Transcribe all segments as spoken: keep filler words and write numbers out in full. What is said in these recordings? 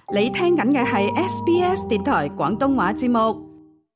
你聽緊嘅係 S B S 電台廣東話節目。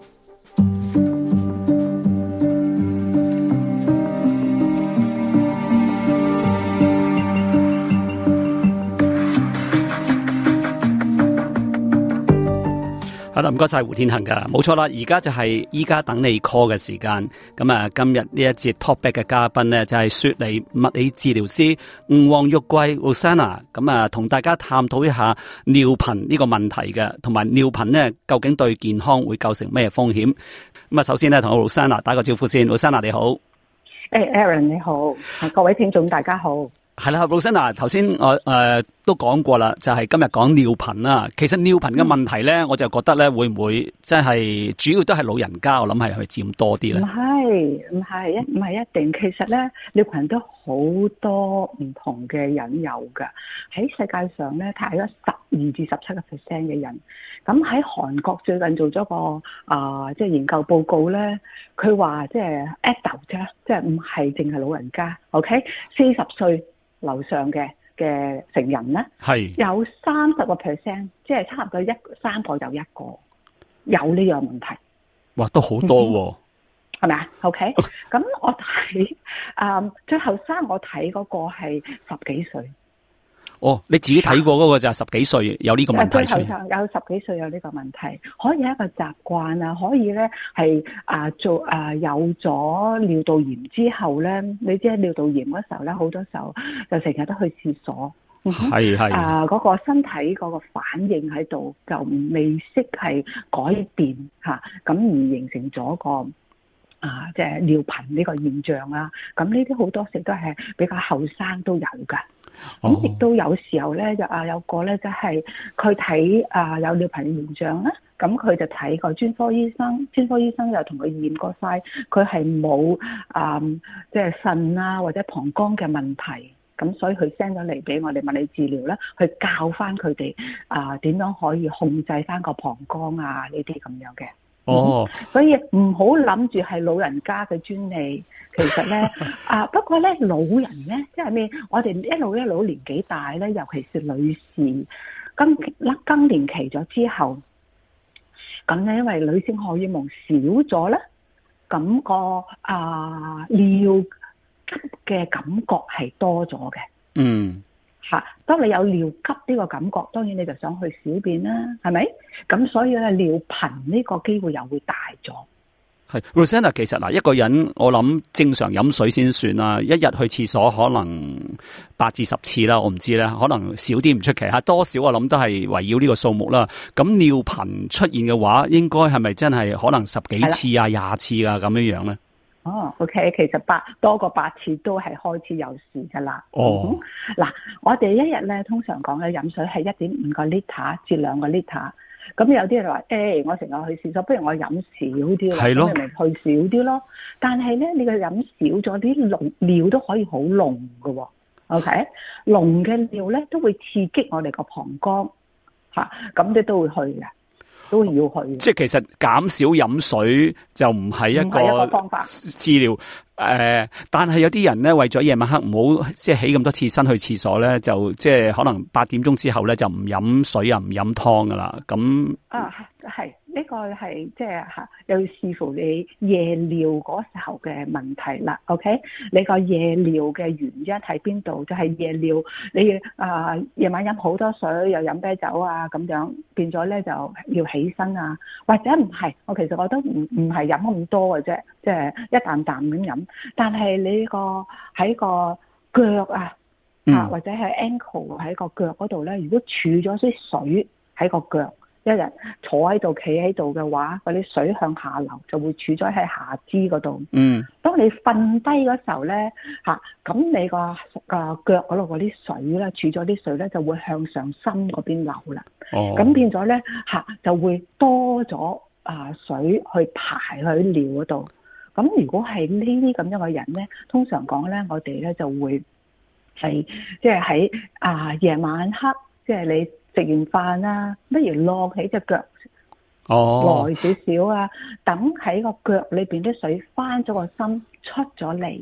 好啦，唔該晒胡天恒噶，冇錯啦，而家就係依家等你 call 嘅時間。咁啊，今日呢一節 topic 嘅嘉賓呢，就係雪梨物理治療師吳黃玉桂 Rosanna。咁啊，同大家探討一下尿頻呢個問題嘅，同埋尿頻呢究竟對健康會構成咩風險？咁啊，首先呢，同 Rosanna 打個招呼先。Rosanna 你好。 誒、hey, Aaron 你好，各位聽眾大家好。 係啦，Rosanna，頭先我誒、呃、都講過啦，就係、是、今日講尿頻啦。其實尿頻嘅問題咧，嗯、我就覺得咧，會唔會即係主要都係老人家？我諗係係佔多啲咧。唔係，唔係一唔係一定。其實咧，尿頻都好多唔同嘅引誘㗎。喺世界上咧，睇咗十二至十七個 percent 嘅人。咁喺韓國最近做咗個啊、呃，即係研究報告咧，佢話即係 adult 啫，即係唔係淨係老人家。OK， 四十歲樓上嘅嘅成人咧，係有三十個 percent，即係差唔多一三個有一個有呢樣問題。 哇，都好多喎， 係咪啊 ？OK， 咁我睇啊、嗯，最後生我睇嗰個係十幾歲。 哦，你自己睇過嗰個就係十幾歲有呢個問題先。 有十幾歲有呢個問題，可以一個習慣啊，可以咧係啊做啊有咗尿道炎之後咧，你知喺尿道炎嗰時候咧，好多時候就成日都去廁所，係係啊嗰個身體嗰個反應喺度就未識係改變嚇，咁、啊、而形成咗個啊即係尿頻呢個現象啊，咁呢啲好多時都係比較後生都有㗎。咁亦、哦、都有時候咧，就啊有個咧就係佢睇啊有尿頻現象啦，咁佢就睇個專科醫生，專科醫生又同佢驗過晒，佢係冇啊即係腎啊或者膀胱嘅問題，咁所以佢 send 咗嚟俾我哋物理治療咧，去教翻佢哋啊點樣可以控制翻個膀胱啊呢啲咁樣嘅。哦、嗯，所以唔好諗住係老人家嘅專利，其實咧啊，不過咧老人咧，即係咩？我哋一路一路年紀大咧，尤其是女士更更年期咗之後，咁咧因為女性荷爾蒙少咗咧，咁、那個啊尿急嘅感覺係多咗嘅。嗯。嚇！當你有尿急呢個感覺，當然你就想去小便啦，係咪？咁所以咧，尿頻呢個機會又會大咗。 係 Rosanna， 其實嗱，一個人我諗正常飲水先算啦，一日去廁所可能八至十次啦，我唔知咧，可能少啲唔出奇嚇，多少我諗都係圍繞呢個數目啦。咁尿頻出現嘅話，應該係咪真係可能十幾次啊、廿次啊咁樣樣咧？ 哦 ，OK， 其實八多過八次都係開始有事噶啦。哦，嗱、嗯，我哋一日咧通常講咧飲水係一點五個 liter 至兩個 liter。咁有啲人話，誒、欸，我成日去廁所，不如我飲少啲啦，咁你咪去少啲咯。但係咧，你個飲少咗啲濃尿都可以好濃噶喎。OK，濃嘅尿咧都會刺激我哋個膀胱，吓、啊，咁你都會去嘅。都要去， 即係其實減少飲水就唔係一個方法治療。誒、呃，但係有啲人咧為咗夜晚黑唔好即係起咁多次身去廁所咧，就即係可能八點鐘之後咧就唔飲水啊，唔飲湯噶啦。咁啊，係呢、這個係即係吓，又要視乎你夜尿嗰時候嘅問題啦。OK， 你個夜尿嘅原因喺邊度？就係、是、夜尿你啊、呃、夜晚飲好多水，又飲啤酒啊，咁樣變咗咧就要起身啊，或者唔係，我其實我都唔唔係飲咁多嘅啫，即係一啖啖咁飲。但係你個喺個腳啊，嗯、啊或者係 ankle 喺個腳嗰度咧，如果儲咗啲水喺個腳，一日坐喺度、企喺度嘅話，嗰啲水向下流就會儲咗喺下肢嗰度。嗯，當你瞓低嗰時候咧，嚇、啊、咁你個個腳嗰度嗰啲水咧，儲咗啲水咧，就會向上身嗰邊流啦。哦，咁變咗咧嚇就會多咗啊水去排去尿嗰度。咁如果係呢啲咁樣嘅人咧，通常講咧，我哋咧就會係即係喺啊夜晚黑，即係你食完飯啦，不如落起隻腳，哦，耐少少啊，等喺個腳裏邊啲水翻咗個身出咗嚟，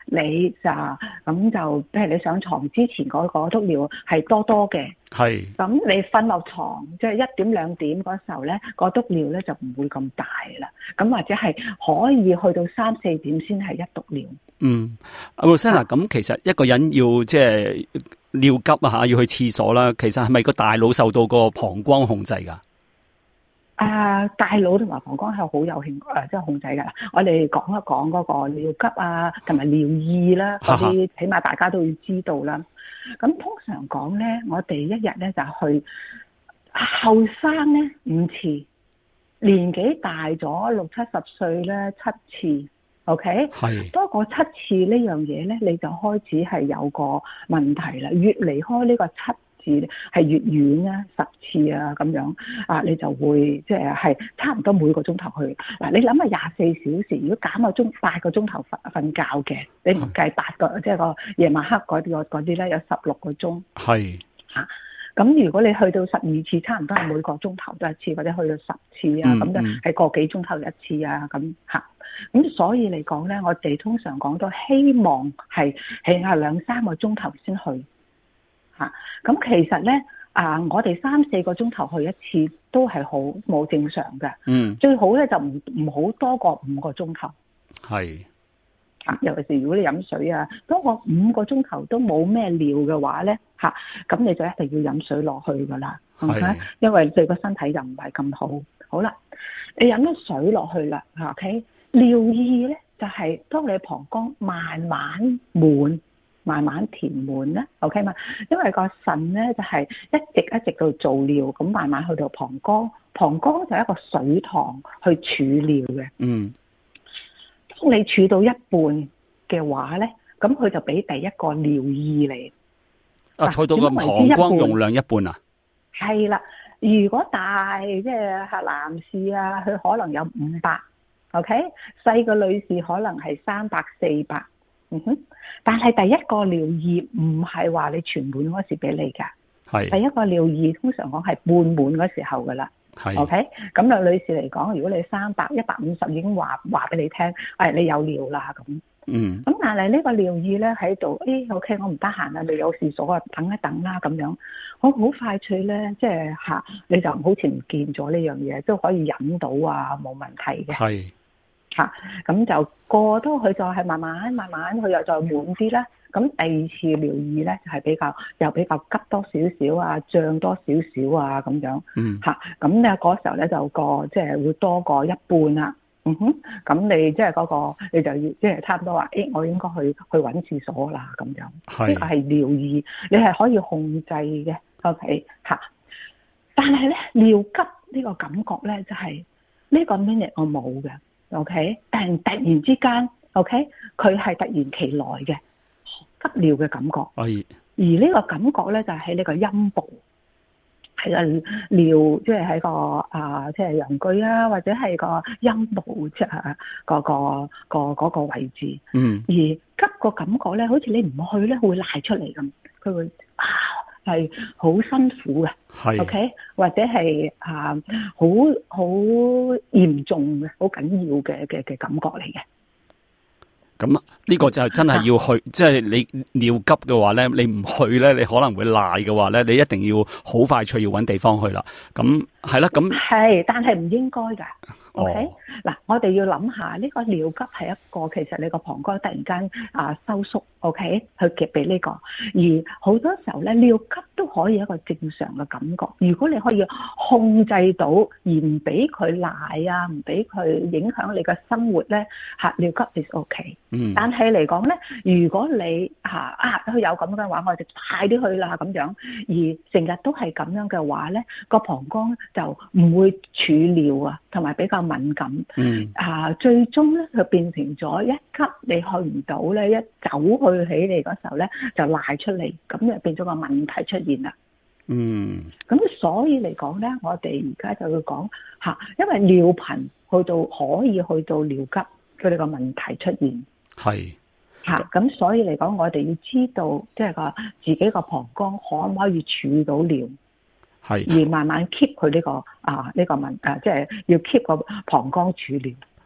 你就咁就，譬如你上床之前嗰個督尿係多多嘅， 係。 咁你瞓落床即係一點兩點嗰時候咧，個督尿咧就唔會咁大啦。咁或者係可以去到三四點先係一督尿。 嗯，阿 Rosanna，咁其實一個人要即係尿急啊嚇，要去廁所啦，其實係咪個大腦受到個膀胱控制㗎？ 啊，大腦同埋膀胱係好有興誒，即係控制㗎。我哋講一講嗰個尿急啊，同埋尿意啦，嗰啲起碼大家都要知道啦。咁通常講咧，我哋一日咧就去後生咧五次，年紀大咗六七十歲咧七次。OK，係多過七次呢樣嘢咧，你就開始係有個問題啦。越離開呢個七字係越遠啊，十次啊咁樣啊，你就會即係係差唔多每個鐘頭去。嗱，你諗下廿四小時，如果減個鐘八個鐘頭瞓瞓覺嘅，你唔計八個，即係個夜晚黑嗰啲嗰啲咧，有十六個鐘。係嚇，咁如果你去到十二次，差唔多係每個鐘頭都一次，或者去到十次啊，咁、嗯、就係個幾鐘頭一次啊，咁嚇。咁所以嚟講咧，我哋通常講到希望係起碼兩三個鐘頭先去嚇。咁、啊、其實咧啊，我哋三四個鐘頭去一次都係好冇正常嘅。嗯，最好咧就唔唔好多過五個鐘頭。係啊，尤其是如果你飲水啊，多過五個鐘頭都冇咩尿嘅話咧嚇，咁、啊、你就一定要飲水落去噶啦。係，因為對個身體就唔係咁好。好啦，你飲咗水落去啦嚇 ，OK。尿意咧就係、是、當你膀胱慢慢滿、慢慢填滿咧 ，OK 嘛？因為個腎咧就係、是、一直一直到做尿，咁慢慢去到膀胱，膀胱就係一個水塘去儲尿嘅。嗯，當你儲到一半嘅話咧，咁佢就俾第一個尿意嚟。 啊，儲到個膀胱容量一半啊？ 係啦，如果大即係係男士啊，佢可能有五百。OK， 細個女士可能係三百四百，嗯哼，但係第一個尿意唔係話你全滿嗰時俾你㗎，係第一個尿意通常講係半滿嗰時候㗎啦，係 OK，咁啊女士嚟講，如果你三百一百五十已經話話俾你聽，誒、哎、你有尿啦咁，嗯，咁但係呢個尿意咧喺度，誒、哎、OK 我唔得閒啊，你有事所啊，等一等啦咁樣，好好快脆咧，即係嚇你就好似唔見咗呢樣嘢，都可以飲到啊，冇問題嘅，係。嚇、啊，咁就過多佢就係慢慢慢慢佢又再滿啲啦。咁第二次尿意咧就係、是、比較又比較急多少少啊，脹多少少啊咁樣。嗯。嚇、啊，咁咧嗰時候咧就個即係會多過一半啦。嗯哼。咁你即係嗰個你就要即係差唔多話，誒、欸、我應該去去揾廁所啦咁樣。係。呢個係尿意，你係可以控制嘅。OK。嚇，但係咧尿急呢個感覺咧就係、是、呢個 minute 我冇嘅。OK，但係突然之間 ，OK，佢係突然其來嘅急尿嘅感覺。係，而呢個感覺咧就喺、是、呢個陰部，係個尿，即係喺個啊，即係陽具啊，或者係個陰部即係嗰個個嗰個位置。嗯，而急個感覺咧，好似你唔去咧，會賴出嚟咁，佢會啊。係好辛苦嘅，係 OK，或者係啊好好嚴重嘅、好緊要嘅嘅嘅感覺嚟嘅。 咁呢個就係真係要去，啊、即係你尿急嘅話咧，你唔去咧，你可能會賴嘅話咧，你一定要好快脆要搵地方去啦。咁係啦，咁係，但係唔應該噶。OK，嗱、哦，我哋要諗下呢、這個尿急係一個，其實你個膀胱突然間啊收縮 ，OK，去夾俾呢個，而好多時候咧尿急都可以一個正常嘅感覺。如果你可以控制到而唔俾佢賴啊，唔俾佢影響你嘅生活咧，吓尿急 is OK。嗯。但係嚟講咧，如果你吓啊佢有咁嘅話，我哋快啲去啦咁樣，而成日都係咁樣嘅話咧，個膀胱就唔會儲尿啊，同埋比較敏感。嗯。啊，最終咧佢變成咗一急你去唔到咧，一走去起嚟嗰時候咧就賴出嚟，咁就變咗個問題出現啦。嗯。咁所以嚟講咧，我哋而家就要講吓，因為尿頻去到可以去到尿急，佢哋個問題出現。係。吓，咁所以嚟講，我哋要知道，即係個自己個膀胱可唔可以儲到尿，係而慢慢 keep 佢呢個啊呢個問誒，即係要 keep 個膀胱儲尿。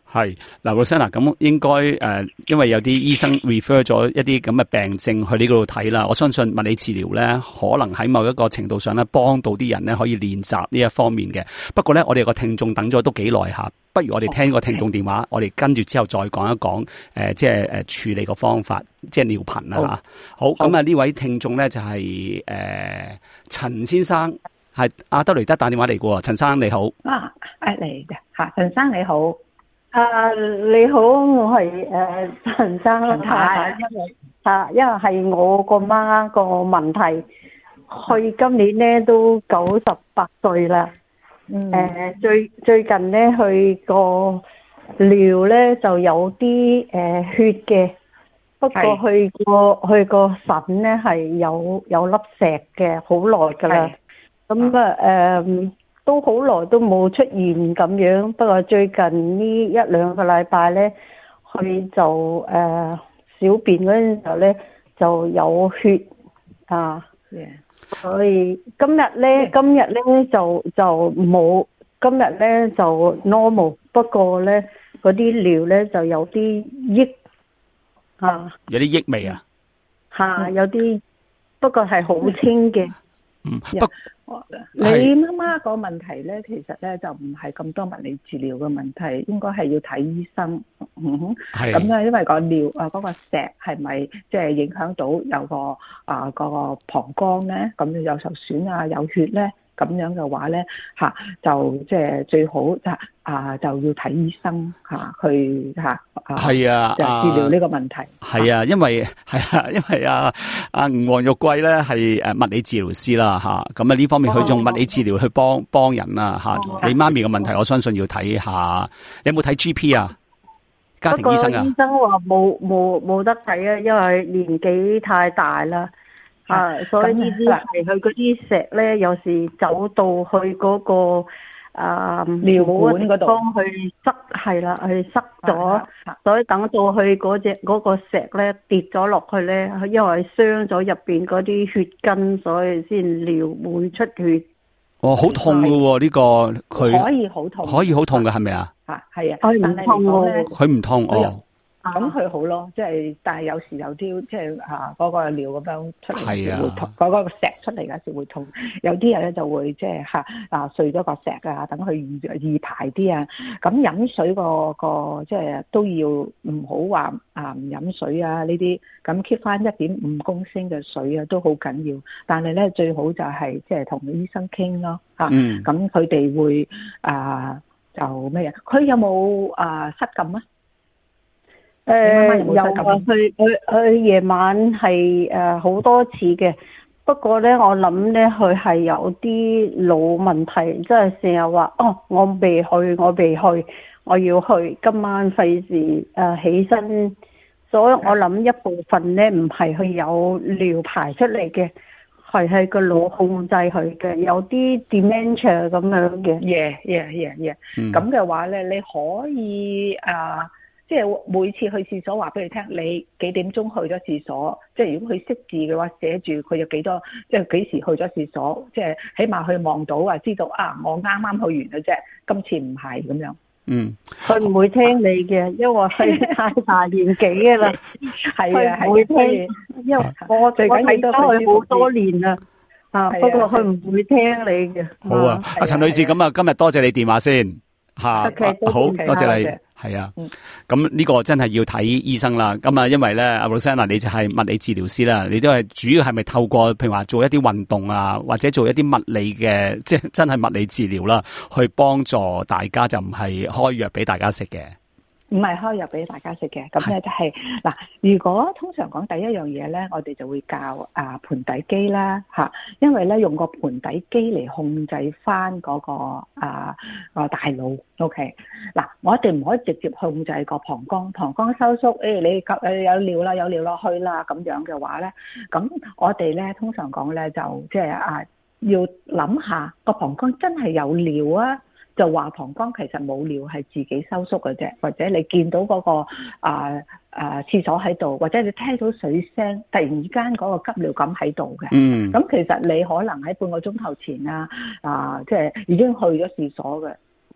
係嗱，老師嗱，咁應該誒、呃，因為有啲醫生 refer 咗一啲咁嘅病症去呢度睇啦。我相信物理治療咧，可能喺某一個程度上咧，幫到啲人咧可以練習呢一方面嘅。不過咧，我哋個聽眾等咗都幾耐下，不如我哋聽個聽眾電話，我哋跟住之後再講一講誒、呃，即係誒處理個方法，即係尿頻啦嚇。好，咁啊呢位聽眾咧就係誒陳先生，係阿德雷德打電話嚟嘅喎，陳生你好。 啊，誒嚟嘅嚇，陳生你好。 啊，你好，我係誒陳生啦， 係因為啊，因為係我個媽個問題，佢今年咧都九十八歲啦。 嗯。 誒，最最近咧，佢個尿咧就有啲誒血嘅，不過佢個佢個腎咧係有有粒石嘅，好耐㗎啦。咁啊誒。都好耐都冇出現咁樣，不過最近呢一兩個禮拜咧，佢就誒、呃、小便嗰陣時候咧就有血啊，yeah. 所以今日咧、yeah. 今日咧就就冇，今日咧就 normal， 不過咧嗰啲尿咧就有啲益啊， 有啲益味啊， 嚇、啊、有啲，不過係好清嘅。 嗯， 不。你媽媽個問題咧，其實咧就唔係咁多物理治療嘅問題，應該係要睇醫生。嗯哼，係咁咧，因為個尿啊嗰個石係咪即係影響到有個啊個膀胱咧，咁有受損啊有血咧，咁樣嘅話咧嚇就即係最好就啊就要睇醫生嚇去嚇係啊， 就治療呢個問題。 係啊，因為係啊，因為啊啊吳黃玉貴咧係誒物理治療師啦嚇，咁啊呢方面佢用物理治療去幫幫人啦嚇。你媽咪嘅問題，我相信要睇下，你有冇睇 G P 啊？家庭醫生啊？ 醫生話冇冇冇得睇啊，因為年紀太大啦。啊，所以呢啲係佢嗰啲石咧，有時走到去嗰個啊尿管嗰度，幫佢塞係啦，佢塞咗，所以等到去嗰隻嗰個石咧跌咗落去咧，因為傷咗入邊嗰啲血筋，所以先尿會出血。 哦，好痛噶喎！呢個佢可以好痛， 可以好痛嘅係咪啊？ 啊，係啊， 佢唔痛喎， 佢唔痛哦。 咁佢好咯，即係，但係有時有啲即係啊，嗰個尿咁樣出嚟時會痛，嗰個石出嚟嗰時會痛。有啲人咧就會即係嚇啊碎咗個石啊，等佢易易排啲啊。咁飲水個個即係都要唔好話啊唔飲水啊呢啲，咁 keep 翻一點五公升嘅水啊都好緊要。但係咧最好就係即係同醫生傾咯嚇。嗯。咁佢哋會啊就咩啊？佢有冇啊失禁啊？ 誒、呃、有啊，佢佢佢夜晚係誒好多次嘅，不過咧我諗咧佢係有啲腦問題，即係成日話哦我未去我未去我要去，今晚費事誒起身，所以我諗一部分咧唔係佢有尿排出嚟嘅，係係個腦控制佢嘅，有啲 dementia 咁樣嘅。 yeah yeah yeah yeah，咁嘅話咧你可以啊。呃即係每次去廁所話俾你聽，你幾點鐘去咗廁所？即係如果佢識字嘅話，寫住佢有幾多，即係幾時去咗廁所？即係起碼佢望到啊，知道啊，我啱啱去完嘅啫，今次唔係咁樣。 嗯， 佢唔會聽你嘅，因為佢太大年紀嘅啦。係啊，係唔會聽，因為我最緊要都佢好多年啦。啊，不過佢唔會聽你嘅。 好啊，阿陳女士，咁啊，今日多謝你電話先嚇，好多謝你。係啊，咁呢個真係要睇醫生啦。咁啊，因為咧，阿 Rosanna 你就係物理治療師啦，你都係主要係咪透過譬如話做一啲運動啊，或者做一啲物理嘅，即係真係物理治療啦，去幫助大家，就唔係開藥俾大家食嘅。 唔係開藥俾大家食嘅，咁咧就係、是、嗱，如果通常講第一樣嘢咧，我哋就會教啊盆底肌啦嚇，因為咧用個盆底肌嚟控制翻嗰個啊個大腦。OK，嗱，我哋唔可以直接控制個膀胱，膀胱收縮，誒、哎、你誒有尿啦，有尿落去啦，咁樣嘅話咧，咁我哋咧通常講咧就即係啊要諗下個膀胱真係有尿啊。就話膀胱其實冇尿係自己收縮嘅啫，或者你見到嗰、嗰個啊啊廁所喺度，或者你聽到水聲，突然之間嗰個急尿感喺度嘅。嗯。咁其實你可能喺半個鐘頭前啊啊，即係已經去咗廁所嘅。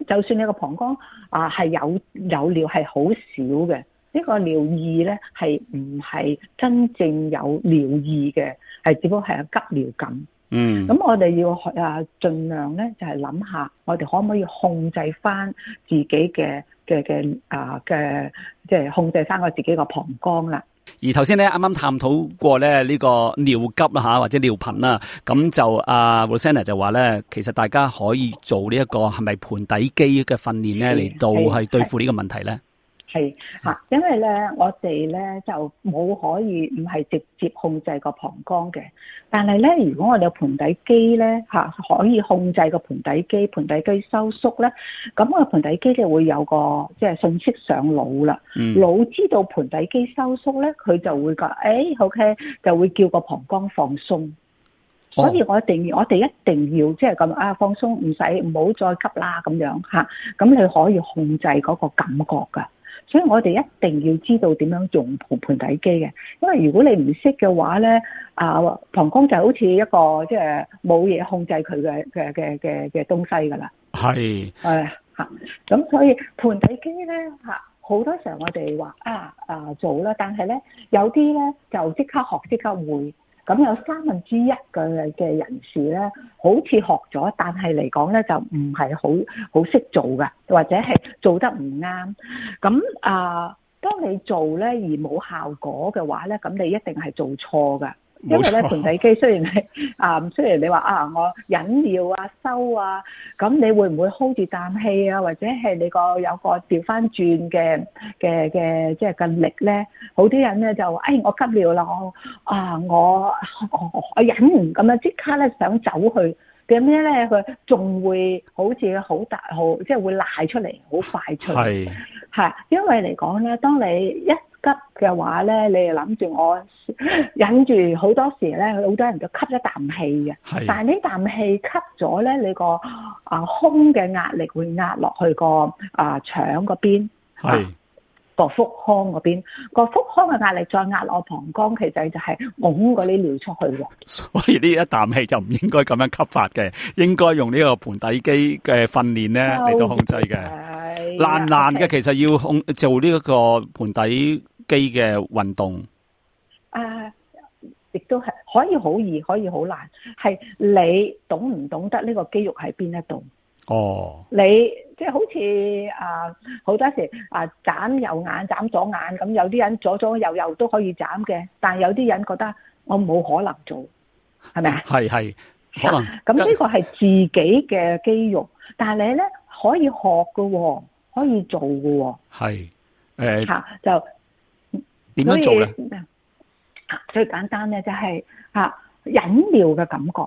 就算你個膀胱啊係有有尿係好少嘅，呢、這個尿意咧係唔係真正有尿意嘅，係只不過係有急尿感。 嗯， 咁我哋要啊盡量咧就係諗下，我哋可唔可以控制翻自己嘅嘅嘅啊嘅，即係控制翻我自己個膀胱啦。 而頭先咧啱啱探討過咧呢個尿急啦吓，或者尿頻啦，咁就阿 Rosanna 就話咧，其實大家可以做呢一個係咪盆底肌嘅訓練咧，嚟到係對付呢個問題咧。 係嚇，因為咧我哋咧就冇可以唔係直接控制個膀胱嘅，但係咧如果我哋有盆底肌咧嚇，可以控制個盆底肌，盆底肌收縮咧，咁個盆底肌就會有個即係信息上腦啦。 嗯、 腦知道盆底肌收縮咧，佢就會覺誒 OK，就會叫個膀胱放鬆。所以我一定要，我哋一定要即係咁啊放鬆，唔使唔好再急啦咁樣嚇，咁你可以控制嗰個感覺㗎。所以我哋一定要知道點樣用盆盆底肌嘅，因為如果你唔識嘅話咧，啊膀胱就好似一個即係冇嘢控制佢嘅嘅嘅嘅嘅東西㗎啦。係係嚇，咁所以盆底肌咧嚇，好多時候我哋話啊啊做啦，但係咧有啲咧就即刻學即刻會。咁有三分之一嘅嘅人士咧，好似學咗，但係嚟講咧就唔係好好識做㗎，或者係做得唔啱。咁啊、呃，當你做咧而冇效果嘅話咧，咁你一定係做錯㗎。因為咧盆底肌雖然係啊，雖然你話啊我忍尿啊收啊，咁你會唔會 hold 住啖氣啊？或者係你個有個調翻轉嘅嘅嘅即係個力咧？好啲人咧就誒、哎、我急尿啦，我啊我我，我忍唔咁樣即刻咧想走去，點解咧佢仲會好似好大好即係會賴出嚟，好快出嚟。係係因為嚟講咧，當你一急嘅話咧，你又諗住我忍住，好多時咧，好多人就吸一啖氣嘅。係，但係呢啖氣吸咗咧，你個啊胸嘅壓力會壓落去個啊腸嗰邊，係個腹腔嗰邊，個腹腔嘅壓力再壓落膀胱，其實就係拱嗰啲尿出去嘅。所以呢一啖氣就唔應該咁樣吸法嘅，應該用呢個盆底肌嘅訓練咧嚟到控制嘅。難唔難嘅？其實要控做呢一個盆底肌嘅運動，啊，亦都係可以好易，可以好難。係你懂唔懂得呢個肌肉喺邊一度？哦，你即係好似啊，好多時啊，眨右眼眨左眼咁，有啲人左左右右都可以眨嘅，但係有啲人覺得我冇可能做，係咪啊？係係可能。咁呢個係自己嘅肌肉，但係你咧可以學嘅，可以做嘅。係誒，吓就。點樣做咧？最簡單咧就係吓忍尿嘅感覺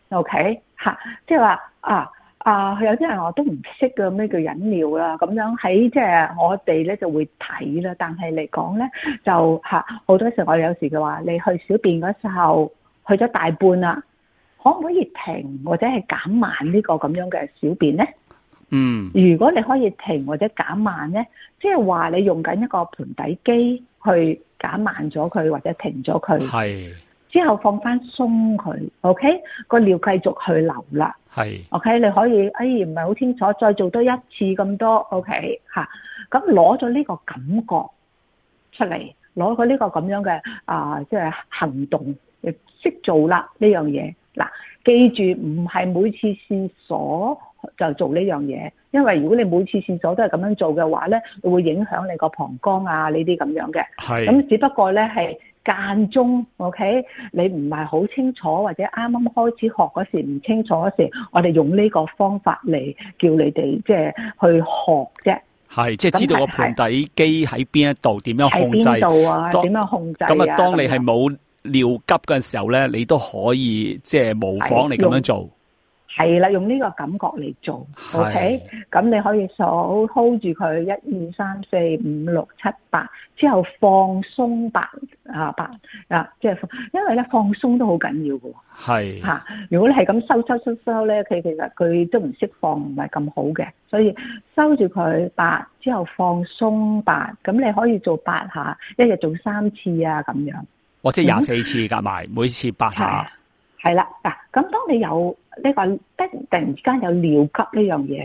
，OK 吓，即係話啊啊，有啲人我都唔識嘅咩叫忍尿啦，咁樣喺即係我哋咧就會睇啦，但係嚟講咧就吓好多時我有時嘅話，你去小便嗰時候去咗大半啦，可唔可以停或者係減慢呢個咁樣嘅小便咧？嗯，如果你可以停或者減慢咧，即係話你用緊一個盆底肌去減慢咗佢或者停咗佢，係之後放翻鬆佢 ，OK 個尿繼續去流啦，係 OK 你可以，哎唔係好清楚，再做多一次咁多 OK 吓，咁攞咗呢個感覺出嚟，攞咗呢個咁樣嘅啊，即係行動，亦識做啦呢樣嘢。嗱，記住唔係每次試所就做呢樣嘢，因為如果你每次廁所都係咁樣做嘅話咧，會影響你個膀胱啊呢啲咁樣嘅。係。咁只不過咧係間中 ，OK，你唔係好清楚或者啱啱開始學嗰時唔清楚嗰時，我哋用呢個方法嚟叫你哋即係去學啫。係，即係知道個盆底肌喺邊一度，點樣控制？喺邊度啊？點樣控制啊？咁啊，當你係冇尿急嘅時候咧，你都可以即係模仿你咁樣做。係啦，用呢個感覺嚟做 ，OK，咁你可以數 hold 住佢一二三四五六七八，之後放鬆八啊八啊，即係因為咧放鬆都好緊要嘅。係吓，如果你係咁收收收收咧，佢其實佢都唔釋放，唔係咁好嘅，所以收住佢八之後放鬆八，咁你可以做八下，一日做三次啊咁樣。或者廿四次夾埋，嗯，每次八下。係啦，嗱，咁當你有呢個突突然之間有尿急呢樣嘢咧，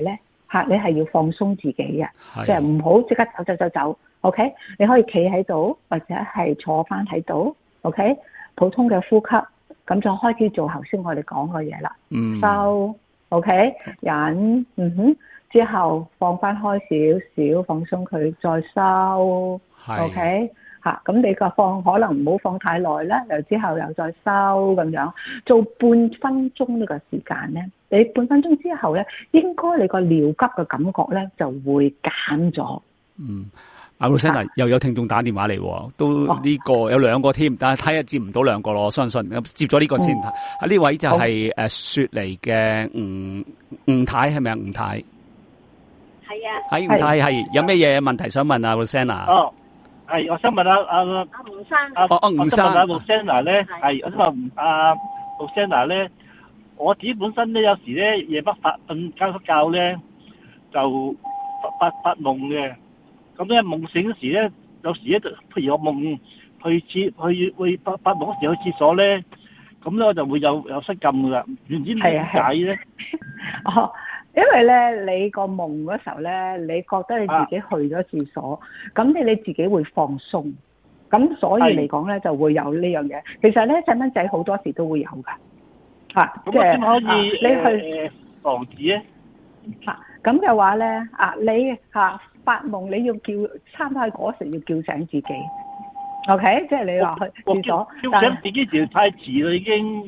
嚇，你係要放鬆自己嘅，即係唔好即刻走走走走。OK，你可以企喺度或者係坐翻喺度。OK，普通嘅呼吸，咁就開始做頭先我哋講嘅嘢啦。嗯，收 OK，忍，嗯哼，之後放翻開少少，放鬆佢，再收。OK。嚇，咁你個放可能唔好放太耐啦，又之後又再收咁樣，做半分鐘呢個時間咧，你半分鐘之後咧，應該你個尿急嘅感覺咧就會減咗。嗯，阿 Rosanna 又有聽眾打電話嚟，都呢個有兩個添，但係睇下接唔到兩個咯，我相信咁接咗呢個先。啊呢位就係誒雪梨嘅吳吳太係咪啊？吳太係啊，係吳太係有咩嘢問題想問啊 Rosanna？哦。係，我想問下阿阿阿吳生，阿哦吳生，阿 Rosanna 咧，係我想問阿 Rosanna 咧，我自己本身咧有時咧夜不發瞓覺不覺咧就發發發夢嘅，咁咧夢醒嗰時咧，有時咧譬如我夢去廁去去發發夢嗰時去廁所咧，咁咧我就會有有失禁噶啦，唔知點解咧？哦。因為咧，你個夢嗰時候咧，你覺得你自己去咗廁所，咁、啊、你你自己會放鬆，咁所以嚟講咧就會有呢樣嘢。其實咧細蚊仔好多時都會有噶，嚇，即係可以你去防止咧。嚇，咁嘅話咧，啊你嚇發夢你要叫，差唔多喺嗰時要叫醒自己 ，OK， 即係你話去廁所，叫醒自己就太遲啦已經。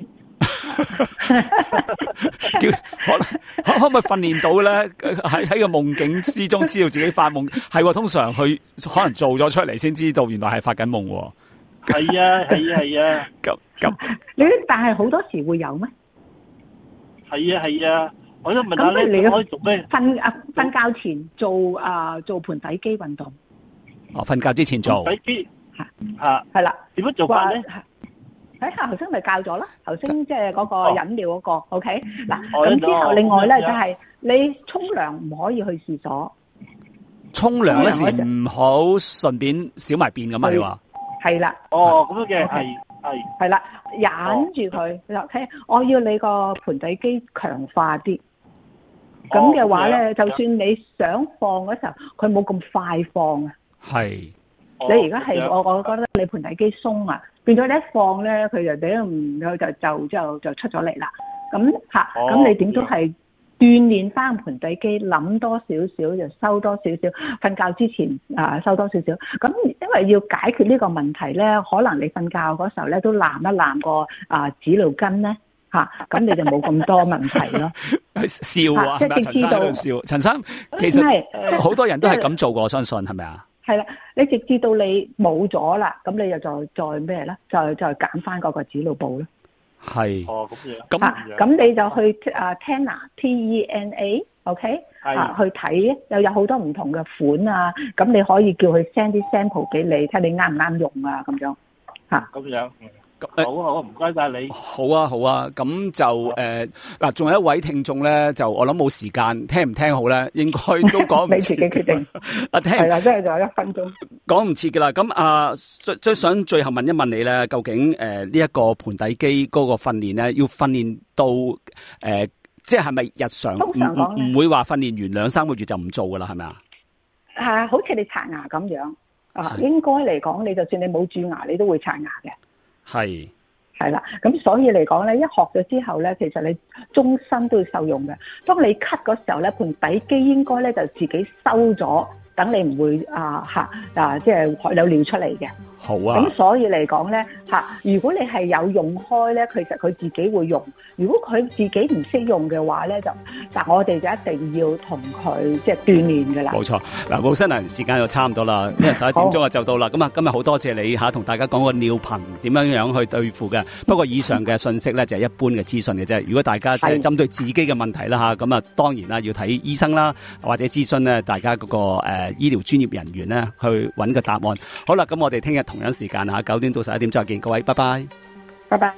叫可可可唔可以訓練到咧？喺喺個夢境之中知道自己發夢係，通常佢可能做咗出嚟先知道原來係發緊夢。係啊係啊係啊，咁咁你但係好多時會有咩？係啊係啊，我都問下咧，你可以做咩？瞓啊瞓覺前做啊做盤底肌運動。哦，瞓覺之前做。盤底肌吓吓係啦，點樣做法咧？喺頭先咪教咗啦，頭先即係嗰個飲料嗰個 ，OK 嗱，咁之後另外咧就係你沖涼唔可以去廁所，沖涼嗰時唔好順便小埋便咁啊！你話係啦，哦咁樣嘅係係係啦，忍住佢，OK，我要你個盆底肌強化啲，咁嘅話咧，就算你想放嗰時候，佢冇咁快放啊，係。你而家係我，我覺得你盆底肌鬆啊，變咗你一放咧，佢就頂唔就就就就就出咗嚟啦。咁嚇，咁、哦、你點都係鍛鍊翻盆底肌，諗多少少就收多少少，瞓覺之前啊收多少少。咁因為要解決呢個問題咧，可能你瞓覺嗰時候咧都攬一攬個啊紙尿巾咧嚇，咁你就冇咁多問題咯。笑啊，係咪？陳生喺度笑。陳生其實好多人都係咁做過，我相信係咪啊？係啦，你直至到你冇咗啦，咁你又再再咩咧？再再揀翻嗰個紙尿布咧。係。哦，咁樣。咁咁你就去啊 Tena T E N A，OK， 啊去睇，又有好多唔同嘅款啊，咁你可以叫佢 send 啲 sample 俾你，睇你啱唔啱用啊，咁樣。嚇。咁樣。好啊好啊，唔該晒你。好啊好啊，咁就誒嗱，仲、呃、有一位聽眾咧，就我諗冇時間聽唔聽好咧，應該都講唔切。你自己決定。啊聽係啦，即係仲有一分鐘。講唔切噶啦，咁啊最最想最後問一問你咧，究竟誒呢一個盆底肌嗰個訓練咧，要訓練到誒、呃，即係係咪日常唔唔會話訓練完兩三個月就唔做噶啦，係咪啊？係，好似你刷牙咁樣啊，應該嚟講，你就算你冇蛀牙，你都會刷牙嘅。係，係啦，咁所以嚟講咧，一學咗之後咧，其實你終身都要受用嘅。當你咳嗰時候咧，盆底肌應該咧就自己收咗，等你唔會啊嚇啊，即係有尿出嚟嘅。好啊。咁所以嚟講咧嚇，如果你係有用開咧，其實佢自己會用。如果佢自己唔識用嘅話咧，就嗱我哋就一定要同佢即係鍛鍊㗎啦。冇錯，嗱，Rosanna時間又差唔多啦，因為十一點鐘就到啦。咁啊，今日好多謝你嚇，同大家講個尿頻點樣樣去對付嘅。不過以上嘅信息咧就係一般嘅資訊嘅啫。如果大家即係針對自己嘅問題啦嚇，咁啊當然啦要睇醫生啦，或者諮詢咧大家嗰個誒醫療專業人員咧去揾個答案。好啦，咁我哋聽日同樣時間嚇九點到十一點再見，各位，拜拜，拜拜。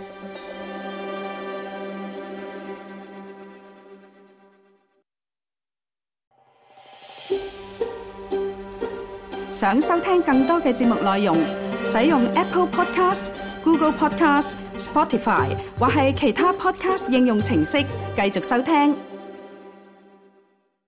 想收聽更多嘅節目內容，使用 Apple Podcast、Google Podcast、Spotify 或係其他 Podcast 應用程式繼續收聽。